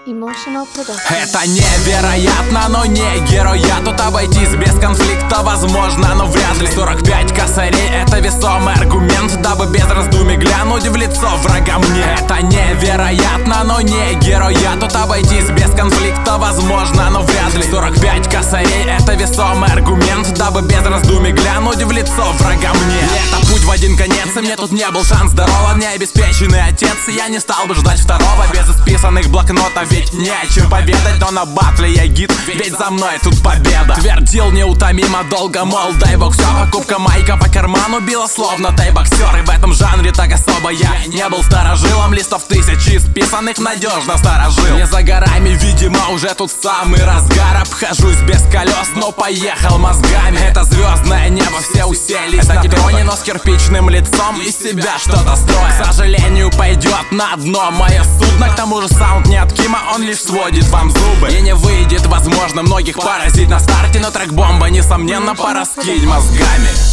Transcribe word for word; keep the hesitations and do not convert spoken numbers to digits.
Emotional Production. Это невероятно, но не герой. Я тут обойтись без конфликта возможно, но вряд ли. Сорок пять косарей — это весомый аргумент, дабы без раздумий глянуть в лицо врага мне. Это невероятно, но не герой. Я тут обойтись без конфликта возможно, но вряд ли. Сорок пять косарей — это весомый аргумент, дабы без раздумий глянуть в лицо врага мне. Это путь в один конец, и мне тут не был шанс. Здорово, мне обеспеченный отец, и я не стал бы ждать второго без исписанных блокнотов. Ведь не о чем поведать, но на батле я гид, ведь за мной тут победа. Твердил неутомимо долго, мол, дай бог все. Покупка майка по карману била словно тай-боксер. И в этом жанре так особо я не был старожилом. Листов тысячи исписанных надежно сторожил. Не за горами, видимо, уже тут самый разгар. Обхожусь без колес, но поехал мозгами. Это звездное небо, все уселись на троне, но с кирпичным лицом из себя что-то строя. К сожалению, пойдет на дно мое судно. К тому же саунд не от Кима, он лишь сводит вам зубы. И не выйдет, возможно, многих поразить на старте, но трек-бомба, несомненно, пора скинь мозгами.